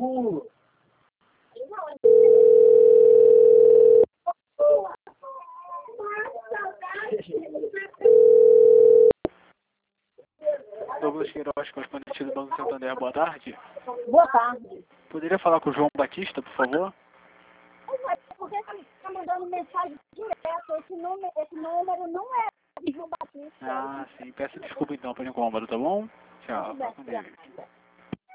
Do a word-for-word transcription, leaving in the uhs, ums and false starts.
burro. Douglas Queiroz, correspondente do Banco Santander, boa tarde. Boa tarde. Poderia falar com o João Batista, por favor? Por que está mandando mensagem direto? Esse número, esse número não é de João Batista. Ah, sim. Peço desculpa então pelo incômodo, tá bom? Tchau. Tudo bem,